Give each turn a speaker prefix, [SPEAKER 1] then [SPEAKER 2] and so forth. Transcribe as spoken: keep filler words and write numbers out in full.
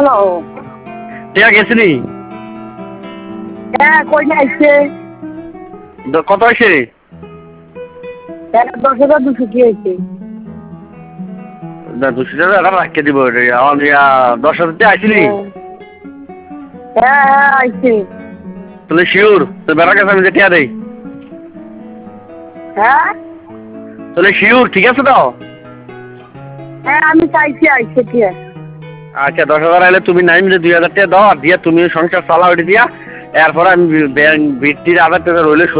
[SPEAKER 1] Hello.
[SPEAKER 2] টিয়া গেছিনি?
[SPEAKER 1] হ্যাঁ, কই না আইছে?
[SPEAKER 2] কত হয়েছে?
[SPEAKER 1] দশ হাজার দুশো কি হয়েছে?
[SPEAKER 2] দুশো টাকা রাখিয়ে দিব। দশ হাজার টাকা আইসিনি?
[SPEAKER 1] হ্যাঁ হ্যাঁ আইছে।
[SPEAKER 2] তাহলে শিওর তো বেড়া গেছে আমি যে টিয়া দেই।
[SPEAKER 1] হ্যাঁ
[SPEAKER 2] তাহলে শিওর ঠিক আছে তো?
[SPEAKER 1] হ্যাঁ আমি চাইছি আইছে কি আছে।
[SPEAKER 2] আচ্ছা দশ হাজার আইলে তুমি নাই মিলে দুই হাজার টাকা দাও আর দিয়া তুমি সংসার চালাও এটা দিয়া এরপরে আমি ভিত্তির আধার টাকা রইলে